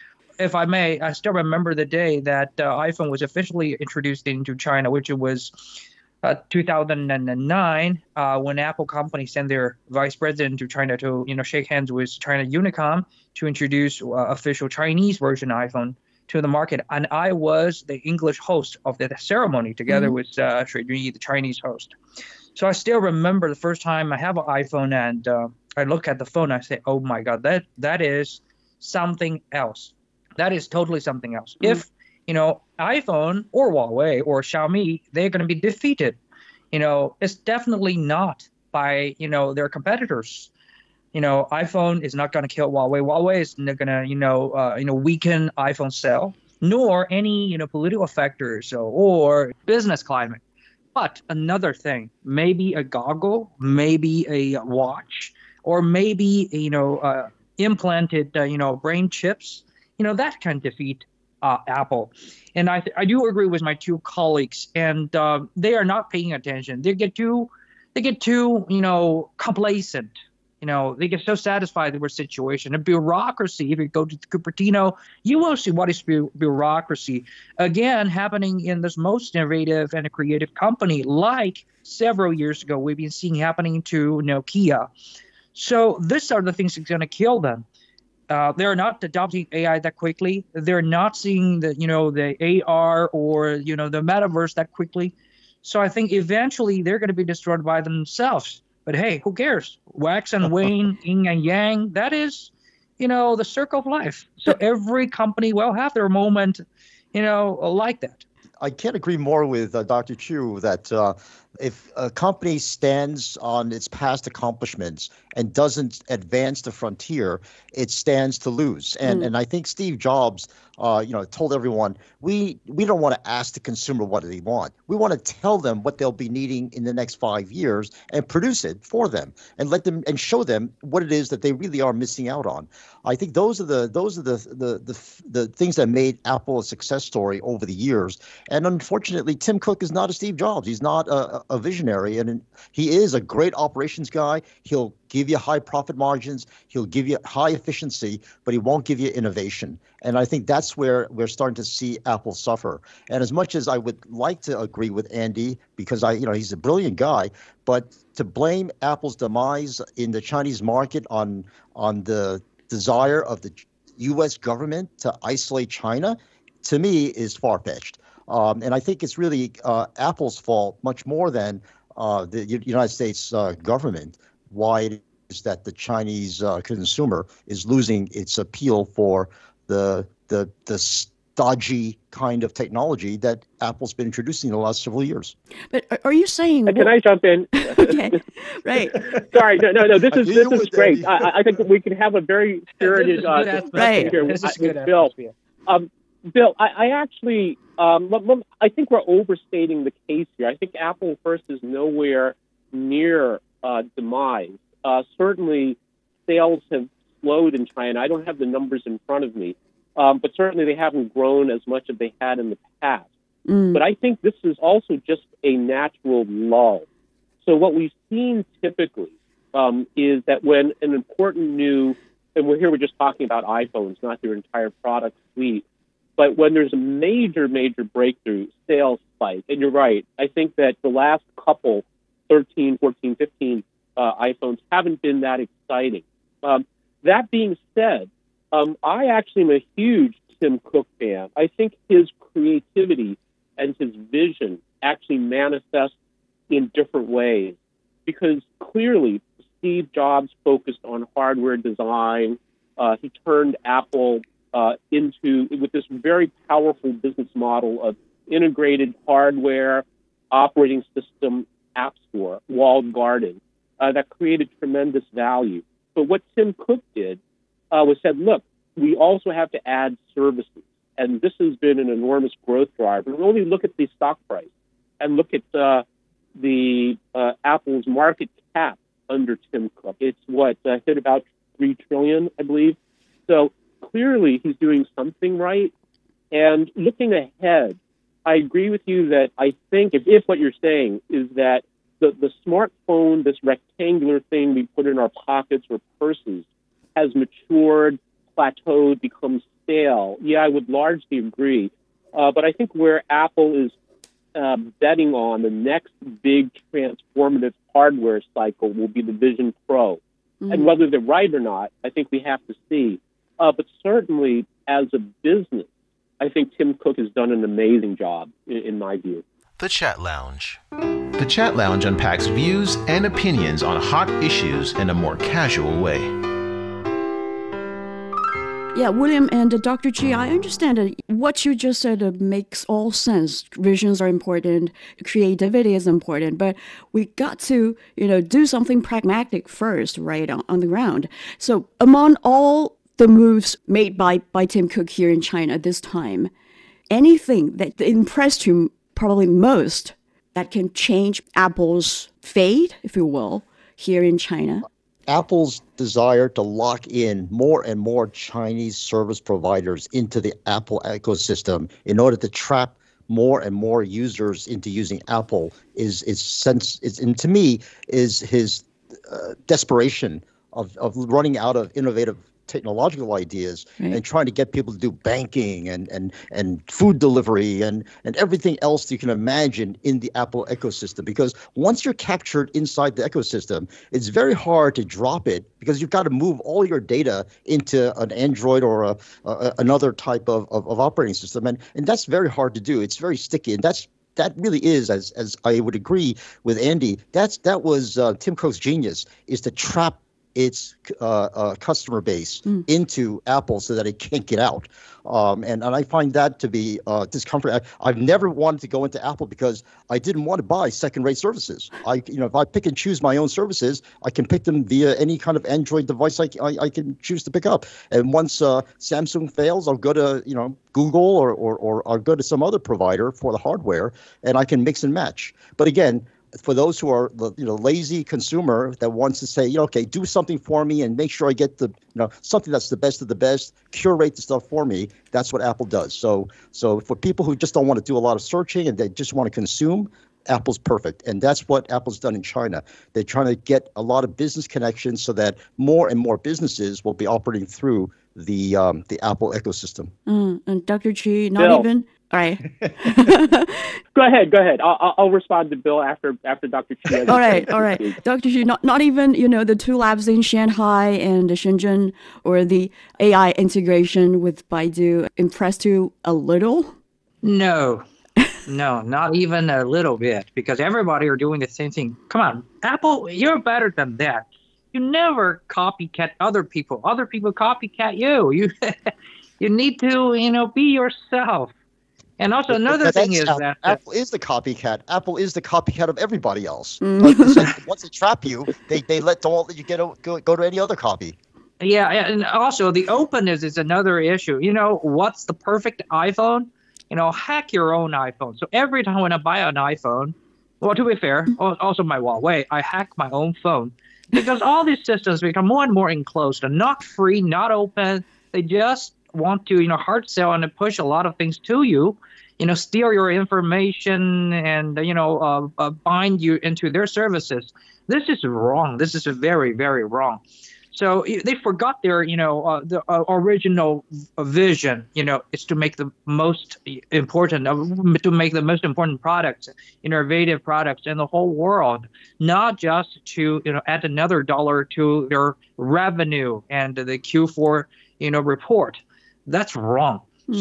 If I may, I still remember the day that uh, iPhone was officially introduced into China, which was uh, two thousand nine, uh, when Apple company sent their vice president to China to, you know, shake hands with China Unicom to introduce uh, official Chinese version iPhone to the market. And I was the English host of the ceremony together mm-hmm. with uh, Shui Junyi, the Chinese host. So I still remember the first time I have an iPhone and uh, I look at the phone, I say, oh my God, that that is something else. That is totally something else. Mm-hmm. If, you know, iPhone or Huawei or Xiaomi, they're going to be defeated. You know, it's definitely not by, you know, their competitors. You know, iPhone is not going to kill Huawei. Huawei is not going to, you know, uh, you know, weaken iPhone sale, nor any, you know, political factors or, or business climate. But another thing, maybe a goggle, maybe a watch, or maybe, you know, uh, implanted, uh, you know, brain chips. You know, that can defeat uh, Apple. And I th- I do agree with my two colleagues, and uh, they are not paying attention. They get too, they get too, you know, complacent. You know, they get so satisfied with their situation. And bureaucracy, if you go to Cupertino, you will see what is bu- bureaucracy. Again, happening in this most innovative and creative company, like several years ago, we've been seeing happening to Nokia. So these are the things that's going to kill them. Uh, they're not adopting A I that quickly. They're not seeing the, you know, the A R or, you know, the metaverse that quickly. So I think eventually they're going to be destroyed by themselves. But hey, who cares? Wax and wane, yin and yang. That is, you know, the circle of life. So every company will have their moment, you know, like that. I can't agree more with uh, Doctor Chu that uh, if a company stands on its past accomplishments and doesn't advance the frontier, it stands to lose. And mm. and I think Steve Jobs, uh, you know, told everyone, we we don't want to ask the consumer what they want. We want to tell them what they'll be needing in the next five years and produce it for them and let them and show them what it is that they really are missing out on. I think those are the those are the the the, the things that made Apple a success story over the years. And unfortunately, Tim Cook is not a Steve Jobs. He's not a, a visionary, and he is a great operations guy. He'll give you high profit margins. He'll give you high efficiency, but he won't give you innovation. And I think that's where we're starting to see Apple suffer. And as much as I would like to agree with Andy, because I, you know, he's a brilliant guy, but to blame Apple's demise in the Chinese market on on the desire of the U S government to isolate China, to me, is far-fetched. Um, and I think it's really uh, Apple's fault much more than uh, the U- United States uh, government, why it is that the Chinese uh, consumer is losing its appeal for the the the stodgy kind of technology that Apple's been introducing in the last several years. But are you saying? Can I jump in? Okay, right. Sorry, no, no, no. This is this is great. I, I think we can have a very spirited uh, discussion right. here with, with Bill. Um, Bill, I, I actually, um, I think we're overstating the case here. I think Apple first is nowhere near uh, demise. Uh, certainly, sales have slowed in China. I don't have the numbers in front of me, um, but certainly they haven't grown as much as they had in the past. Mm. But I think this is also just a natural lull. So what we've seen typically um, is that when an important new, and we're here we're just talking about iPhones, not their entire product suite, but when there's a major, major breakthrough, sales spike, and you're right, I think that the last couple, thirteen, fourteen, fifteen uh, iPhones haven't been that exciting. Um, that being said, um, I actually am a huge Tim Cook fan. I think his creativity and his vision actually manifest in different ways. Because clearly, Steve Jobs focused on hardware design. Uh, he turned Apple uh, into, with this very powerful business model of integrated hardware, operating system, app store, walled garden, uh, that created tremendous value. But what Tim Cook did uh, was said, look, we also have to add services. And this has been an enormous growth driver. And only look at the stock price and look at uh, the uh, Apple's market cap under Tim Cook. It's what uh, hit about three trillion dollars, I believe. So clearly he's doing something right. And looking ahead, I agree with you that I think if, if what you're saying is that the, the smartphone, this rectangular thing we put in our pockets or purses, has matured, plateaued, become stale, yeah, I would largely agree. Uh, but I think where Apple is uh, betting on the next big transformative hardware cycle will be the Vision Pro. Mm-hmm. And whether they're right or not, I think we have to see. Uh, but certainly, as a business, I think Tim Cook has done an amazing job, in, in my view. The Chat Lounge. The Chat Lounge unpacks views and opinions on hot issues in a more casual way. Yeah, William and uh, Doctor Chi, I understand that what you just said uh, makes all sense. Visions are important, creativity is important, but we got to, you know, do something pragmatic first, right, on, on the ground. So among all the moves made by, by Tim Cook here in China this time, anything that impressed you probably most that can change Apple's fate, if you will, here in China? Apple's desire to lock in more and more Chinese service providers into the Apple ecosystem in order to trap more and more users into using Apple is is sense is and to me is his uh, desperation of of running out of innovative technological ideas, right, and trying to get people to do banking and and and food delivery and and everything else you can imagine in the Apple ecosystem. Because once you're captured inside the ecosystem, it's very hard to drop it because you've got to move all your data into an Android or a, a another type of, of of operating system, and and that's very hard to do. It's very sticky, and that's that really is, as as I would agree with Andy, that's that was uh, Tim Cook's genius, is to trap its uh, uh, customer base mm. into Apple so that it can't get out. Um, and, and I find that to be uh, discomforting. I've never wanted to go into Apple because I didn't want to buy second-rate services. I, you know, if I pick and choose my own services, I can pick them via any kind of Android device I, I, I can choose to pick up. And once uh, Samsung fails, I'll go to, you know, Google or, or, or I'll go to some other provider for the hardware, and I can mix and match. But again, for those who are, you know, lazy consumer that wants to say, you know, okay, do something for me and make sure I get the, you know, something that's the best of the best, curate the stuff for me. That's what Apple does. So, so for people who just don't want to do a lot of searching and they just want to consume, Apple's perfect. And that's what Apple's done in China. They're trying to get a lot of business connections so that more and more businesses will be operating through the um, the Apple ecosystem. Mm, and Doctor Chi, not Bill. even. All right. Go ahead. Go ahead. I'll, I'll respond to Bill after after Doctor Chi. all right. All right. Doctor Chi, not not even, you know, the two labs in Shanghai and Shenzhen or the A I integration with Baidu impressed you a little? No. No, not even a little bit, because everybody are doing the same thing. Come on, Apple, you're better than that. You never copycat other people. Other people copycat you. You you need to, you know, be yourself. And also another but thing is Apple, that Apple is the copycat. Apple is the copycat of everybody else. Mm. So once they trap you, they, they let don't let you get a, go go to any other copy. Yeah, and also the openness is another issue. You know, what's the perfect iPhone? You know, hack your own iPhone. So every time when I buy an iPhone, well, to be fair, also my Huawei, I hack my own phone because all these systems become more and more enclosed and not free, not open. They just want to, you know, hard sell and push a lot of things to you, you know, steal your information and, you know, uh, uh, bind you into their services. This is wrong. This is very, very wrong. So they forgot their, you know, uh, the uh, original vision, you know, is to make the most important, uh, to make the most important products, innovative products in the whole world, not just to, you know, add another dollar to their revenue and the Q four, you know, report. That's wrong. Mm. So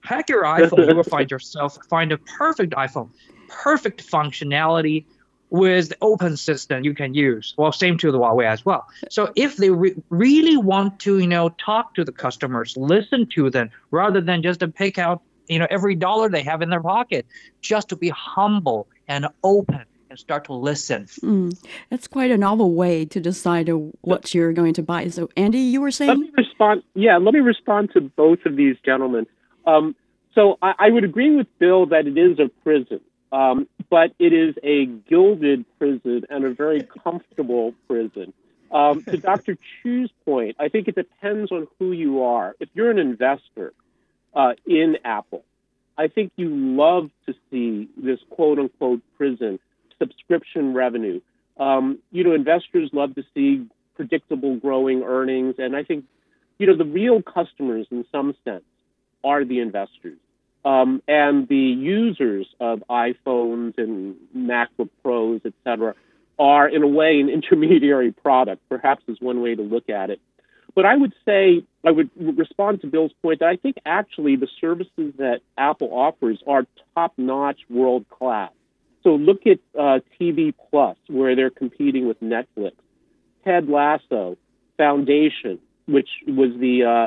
Hack your iPhone, you will find yourself find a perfect iPhone, perfect functionality with the open system you can use. Well, same to the Huawei as well. So if they re- really want to, you know, talk to the customers, listen to them, rather than just to pick out, you know, every dollar they have in their pocket, just to be humble and open and start to listen. Mm, that's quite a novel way to decide uh, what you're going to buy. So, Andy, you were saying? Let me respond. Yeah, let me respond to both of these gentlemen. Um, so I, I would agree with Bill that it is a prison. Um, but it is a gilded prison and a very comfortable prison. Um, to Doctor Chu's point, I think it depends on who you are. If you're an investor uh, in Apple, I think you love to see this quote-unquote prison, subscription revenue. Um, you know, investors love to see predictable growing earnings. And I think, you know, the real customers in some sense are the investors. Um, and the users of iPhones and MacBook Pros, et cetera, are in a way an intermediary product, perhaps is one way to look at it. But I would say, I would respond to Bill's point that I think actually the services that Apple offers are top-notch, world-class. So look at uh, T V Plus, where they're competing with Netflix. Ted Lasso, Foundation, which was the uh,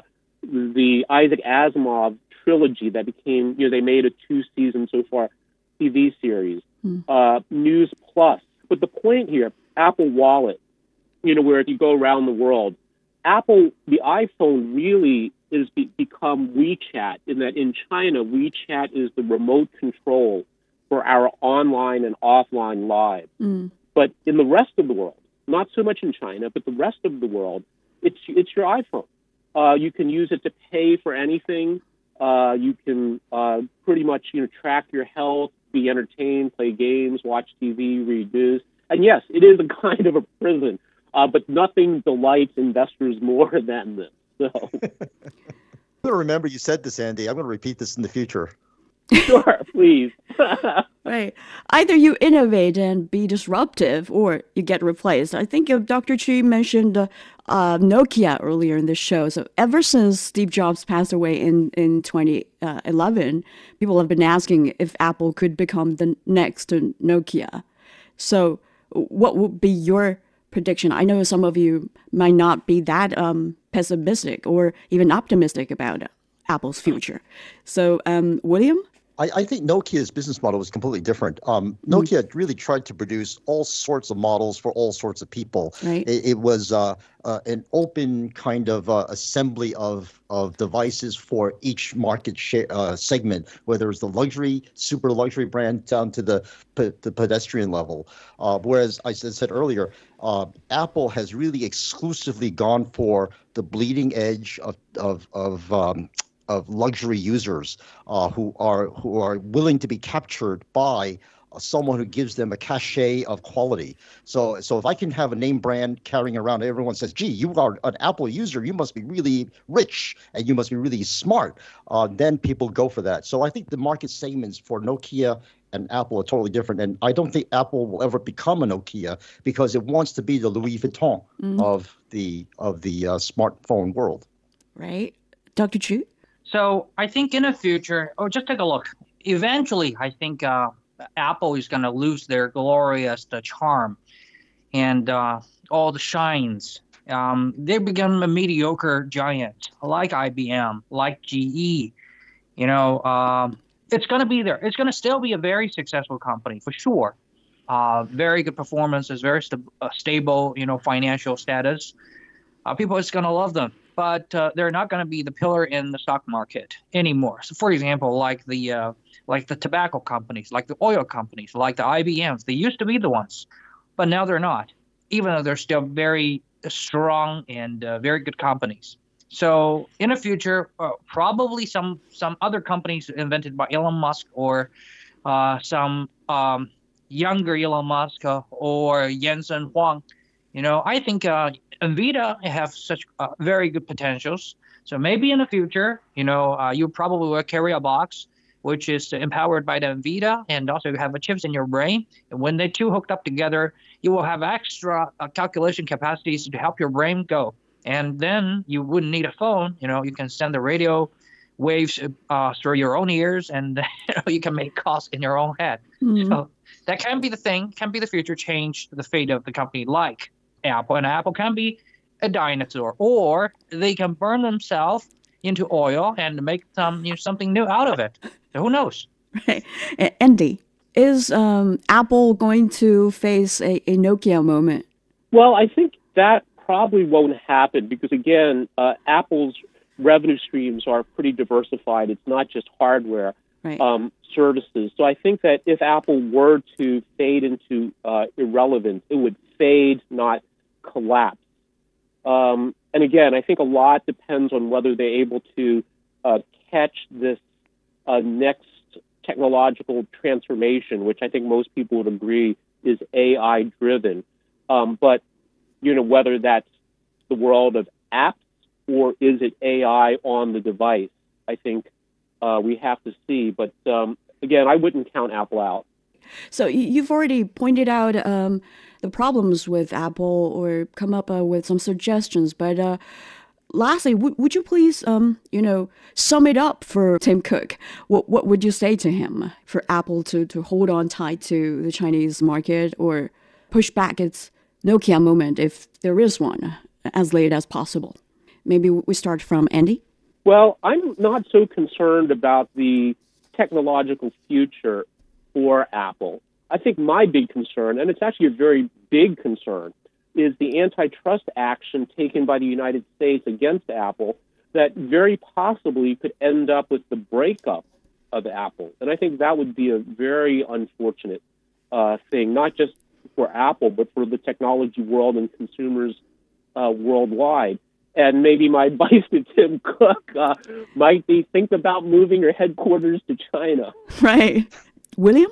the Isaac Asimov trilogy that became, you know, they made a two-season so far T V series. Mm. Uh, News Plus. But the point here, Apple Wallet, you know, where if you go around the world, Apple, the iPhone really is be- become WeChat in that in China, WeChat is the remote control for our online and offline lives. Mm. But in the rest of the world, not so much in China, but the rest of the world, it's it's your iPhone. Uh, you can use it to pay for anything. Uh, you can uh, pretty much, you know, track your health, be entertained, play games, watch T V, read news. And yes, it is a kind of a prison, uh, but nothing delights investors more than this. So, I'm going to remember you said this, Andy. I'm going to repeat this in the future. Sure, please. Right. Either you innovate and be disruptive, or you get replaced. I think Doctor Chu mentioned uh, uh, Nokia earlier in the show. So ever since Steve Jobs passed away in, in twenty eleven, people have been asking if Apple could become the next Nokia. So what would be your prediction? I know some of you might not be that um, pessimistic or even optimistic about Apple's future. So, um, William? I, I think Nokia's business model was completely different. Um, Nokia mm. really tried to produce all sorts of models for all sorts of people. Right. It, it was uh, uh, an open kind of uh, assembly of, of devices for each market share, uh, segment, whether it's the luxury, super luxury brand down to the the pedestrian level. Uh, whereas I said earlier, uh, Apple has really exclusively gone for the bleeding edge of of of um, of luxury users uh, who are who are willing to be captured by uh, someone who gives them a cachet of quality. So so if I can have a name brand carrying around, everyone says, gee, you are an Apple user, you must be really rich and you must be really smart. Uh, then people go for that. So I think the market segments for Nokia and Apple are totally different. And I don't think Apple will ever become a Nokia because it wants to be the Louis Vuitton mm. of the of the uh, smartphone world. Right. Doctor Chu? So I think in the future, oh, just take a look. Eventually, I think uh, Apple is going to lose their glorious the charm and uh, all the shines. Um, they become a mediocre giant like I B M, like G E. You know, um, it's going to be there. It's going to still be a very successful company for sure. Uh, very good performances, very st- uh, stable, you know, financial status. Uh, people is going to love them. But uh, they're not going to be the pillar in the stock market anymore. So, for example, like the uh, like the tobacco companies, like the oil companies, like the I B Ms, they used to be the ones, but now they're not, even though they're still very strong and uh, very good companies. So in the future, uh, probably some some other companies invented by Elon Musk or uh, some um, younger Elon Musk uh, or Jensen Huang. You know, I think uh, NVIDIA have such uh, very good potentials. So maybe in the future, you know, uh, you probably will carry a box which is empowered by the NVIDIA, and also you have a chips in your brain. And when they two hooked up together, you will have extra uh, calculation capacities to help your brain go. And then you wouldn't need a phone. You know, you can send the radio waves uh, through your own ears, and you, know, you can make calls in your own head. Mm-hmm. So that can be the thing, can be the future, change the fate of the company like Apple. And Apple can be a dinosaur, or they can burn themselves into oil and make some you know, something new out of it. So who knows? Right. Andy, is um, Apple going to face a, a Nokia moment? Well, I think that probably won't happen because, again, uh, Apple's revenue streams are pretty diversified. It's not just hardware right. um, services. So I think that if Apple were to fade into uh, irrelevance, it would fade, not collapse. Um, and again, I think a lot depends on whether they're able to uh, catch this uh, next technological transformation, which I think most people would agree is A I-driven. Um, but, you know, whether that's the world of apps or is it A I on the device, I think uh, we have to see. But, um, again, I wouldn't count Apple out. So you've already pointed out um, the problems with Apple or come up uh, with some suggestions. But uh, lastly, w- would you please, um, you know, sum it up for Tim Cook? What what would you say to him for Apple to, to hold on tight to the Chinese market or push back its Nokia moment if there is one as late as possible? Maybe we start from Andy. Well, I'm not so concerned about the technological future for Apple. I think my big concern, and it's actually a very big concern, is the antitrust action taken by the United States against Apple that very possibly could end up with the breakup of Apple. And I think that would be a very unfortunate uh, thing, not just for Apple, but for the technology world and consumers uh, worldwide. And maybe my advice to Tim Cook uh, might be think about moving your headquarters to China. Right. William?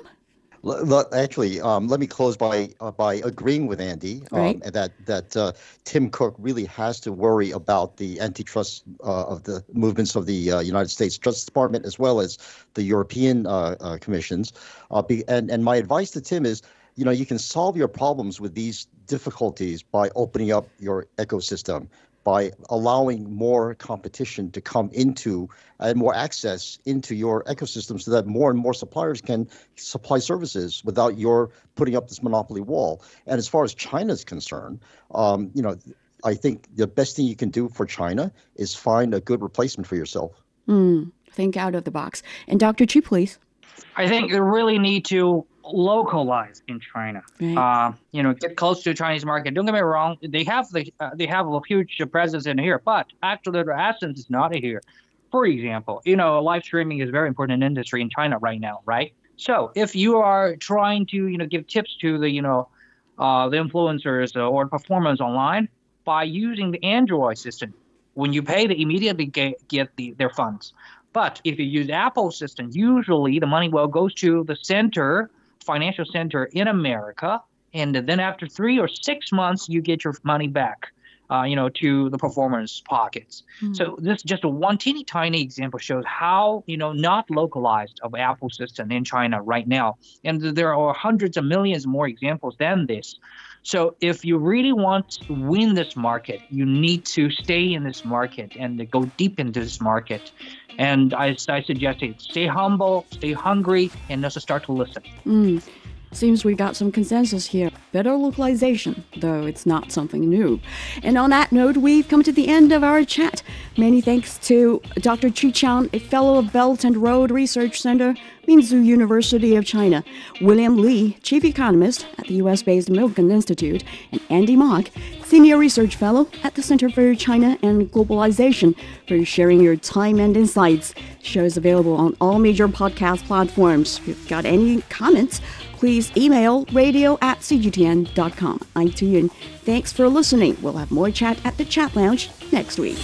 Actually, um, let me close by uh, by agreeing with Andy um, right. that that uh, Tim Cook really has to worry about the antitrust uh, of the movements of the uh, United States Justice Department as well as the European uh, uh, commissions. Uh, be, and and my advice to Tim is, you know, you can solve your problems with these difficulties by opening up your ecosystem, by allowing more competition to come into and more access into your ecosystem so that more and more suppliers can supply services without your putting up this monopoly wall. And as far as China is concerned, um, you know, I think the best thing you can do for China is find a good replacement for yourself. Mm, think out of the box. And Doctor Chu, please. I think they really need to localize in China. Right. Uh, you know, get close to the Chinese market. Don't get me wrong; they have the uh, they have a huge presence in here, but actually their essence is not here. For example, you know, live streaming is a very important industry in China right now, right? So if you are trying to you know give tips to the you know uh, the influencers or performers online by using the Android system, when you pay, they immediately get, get the, their funds. But if you use Apple system, usually the money will go to the center, financial center in America, and then after three or six months, you get your money back, uh, you know, to the performers' pockets. Mm-hmm. So this is just a one teeny tiny example shows how, you know, not localized of Apple system in China right now. And there are hundreds of millions more examples than this. So if you really want to win this market, you need to stay in this market and go deep into this market. And I, I suggest it, stay humble, stay hungry, and also start to listen. Mm. Seems we got some consensus here. Better localization, though it's not something new. And on that note, we've come to the end of our chat. Many thanks to Doctor Chu Qiang, a fellow of Belt and Road Research Center, Minzu University of China, William Li, chief economist at the U S-based Milken Institute, and Andy Mok, senior research fellow at the Center for China and Globalization, for sharing your time and insights. The show is available on all major podcast platforms. If you've got any comments, please email radio at c g t n dot com. I'm Tu Yun. Thanks for listening. We'll have more chat at the Chat Lounge next week.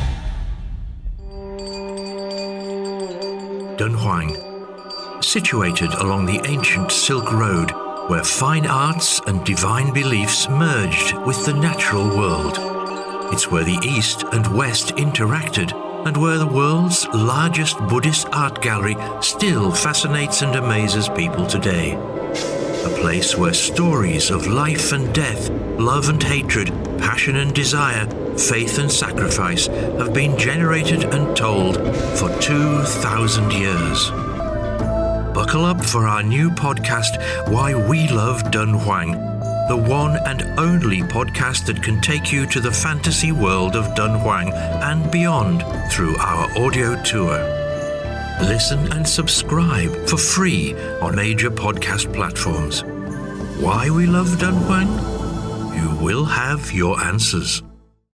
Dunhuang, situated along the ancient Silk Road, where fine arts and divine beliefs merged with the natural world. It's where the East and West interacted, and where the world's largest Buddhist art gallery still fascinates and amazes people today. A place where stories of life and death, love and hatred, passion and desire, faith and sacrifice have been generated and told for two thousand years. Buckle up for our new podcast, Why We Love Dunhuang, the one and only podcast that can take you to the fantasy world of Dunhuang and beyond through our audio tour. Listen and subscribe for free on major podcast platforms. Why We Love Dunhuang? You will have your answers.